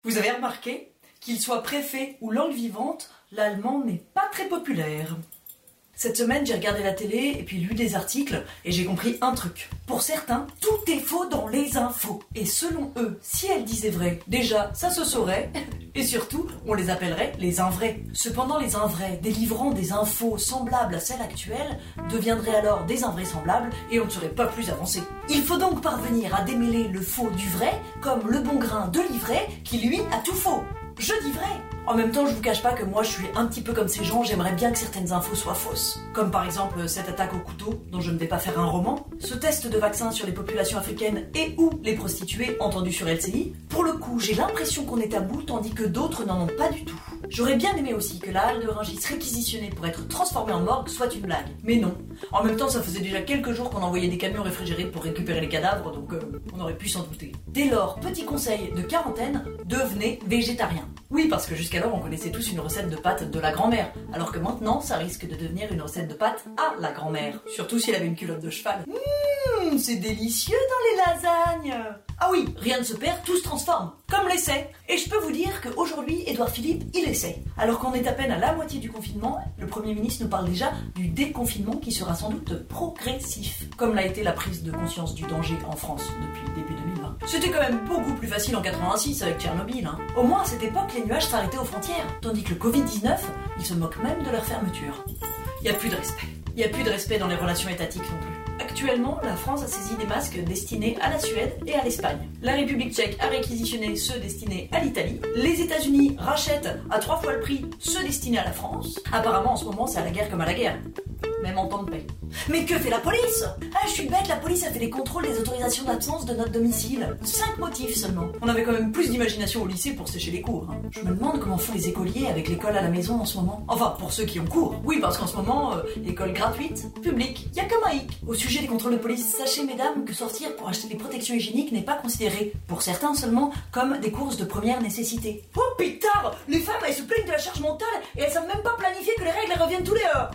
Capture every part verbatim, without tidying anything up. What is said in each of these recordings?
Vous avez remarqué, qu'il soit préfet ou langue vivante, l'allemand n'est pas très populaire. Cette semaine, j'ai regardé la télé et puis lu des articles et j'ai compris un truc. Pour certains, tout est faux dans les infos. Et selon eux, si elles disaient vrai, déjà, ça se saurait. Et surtout, on les appellerait les invrais. Cependant, les invrais, délivrant des infos semblables à celles actuelles, deviendraient alors des invraisemblables et on ne serait pas plus avancé. Il faut donc parvenir à démêler le faux du vrai, comme le bon grain de l'ivraie qui, lui, a tout faux. Je dis vrai. En même temps, je vous cache pas que moi je suis un petit peu comme ces gens, j'aimerais bien que certaines infos soient fausses. Comme par exemple cette attaque au couteau, dont je ne vais pas faire un roman, ce test de vaccin sur les populations africaines et ou les prostituées entendu sur L C I. Pour le coup, j'ai l'impression qu'on est à bout tandis que d'autres n'en ont pas du tout. J'aurais bien aimé aussi que la halle de Rungis réquisitionnée pour être transformée en morgue soit une blague. Mais non. En même temps, ça faisait déjà quelques jours qu'on envoyait des camions réfrigérés pour récupérer les cadavres, donc euh, on aurait pu s'en douter. Dès lors, petit conseil de quarantaine, devenez végétarien. Oui, parce que jusqu'alors on connaissait tous une recette de pâtes de la grand-mère, alors que maintenant ça risque de devenir une recette de pâtes à la grand-mère. Surtout si elle avait une culotte de cheval. Mmh, c'est délicieux dans les lasagnes. Ah oui, rien ne se perd, tout se transforme, comme l'essai. Et je peux vous dire qu'aujourd'hui, Édouard Philippe, il essaie. Alors qu'on est à peine à la moitié du confinement, le Premier ministre nous parle déjà du déconfinement qui sera sans doute progressif, comme l'a été la prise de conscience du danger en France depuis début deux mille vingt. C'était quand même beaucoup plus facile en quatre-vingt-six avec Tchernobyl. Hein. Au moins à cette époque, les nuages s'arrêtaient aux frontières, tandis que le covid dix-neuf, il se moque même de leur fermeture. Il n'y a plus de respect. Il n'y a plus de respect dans les relations étatiques non plus. Actuellement, la France a saisi des masques destinés à la Suède et à l'Espagne. La République tchèque a réquisitionné ceux destinés à l'Italie. Les États-Unis rachètent à trois fois le prix ceux destinés à la France. Apparemment, en ce moment, c'est à la guerre comme à la guerre. Même en temps de paix. Mais que fait la police? Ah, je suis bête, la police a fait les contrôles des autorisations d'absence de notre domicile. Cinq motifs seulement. On avait quand même plus d'imagination au lycée pour sécher les cours. Hein. Je me demande comment font les écoliers avec l'école à la maison en ce moment. Enfin, pour ceux qui ont cours. Oui, parce qu'en ce moment, euh, école gratuite, publique, y'a que Maïk. Au sujet des contrôles de police, sachez mesdames que sortir pour acheter des protections hygiéniques n'est pas considéré, pour certains seulement, comme des courses de première nécessité. Oh putain, les femmes elles se plaignent de la charge mentale et elles savent même pas planifier que les règles elles reviennent tous les heures.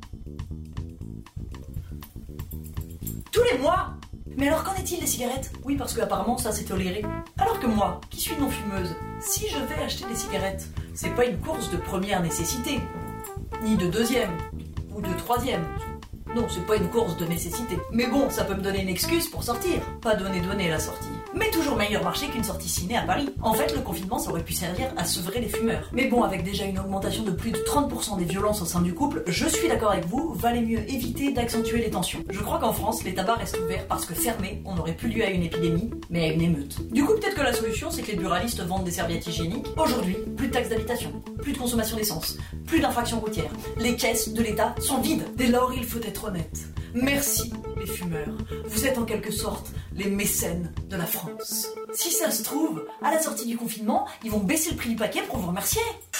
Tous les mois. Mais alors qu'en est-il des cigarettes? Oui, parce que apparemment ça c'est toléré. Alors que moi, qui suis non fumeuse, si je vais acheter des cigarettes, c'est pas une course de première nécessité, ni de deuxième, ou de troisième. Non, c'est pas une course de nécessité. Mais bon, ça peut me donner une excuse pour sortir. Pas donner donner la sortie. Mais toujours meilleur marché qu'une sortie ciné à Paris. En fait, le confinement, ça aurait pu servir à sevrer les fumeurs. Mais bon, avec déjà une augmentation de plus de trente pour cent des violences au sein du couple, je suis d'accord avec vous, valait mieux éviter d'accentuer les tensions. Je crois qu'en France, les tabacs restent ouverts parce que fermés, on n'aurait plus lieu à une épidémie, mais à une émeute. Du coup, peut-être que la solution, c'est que les buralistes vendent des serviettes hygiéniques. Aujourd'hui, plus de taxes d'habitation, plus de consommation d'essence, plus d'infractions routières. Les caisses de l'État sont vides. Dès lors, il faut être honnête. Merci, les fumeurs. Vous êtes en quelque sorte les mécènes de la France. Si ça se trouve, à la sortie du confinement, ils vont baisser le prix du paquet pour vous remercier.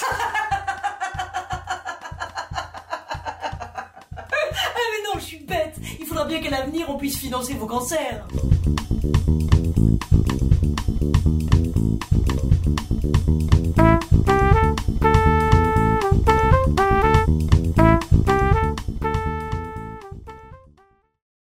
Ah mais non, je suis bête. Il faudra bien qu'à l'avenir, on puisse financer vos cancers.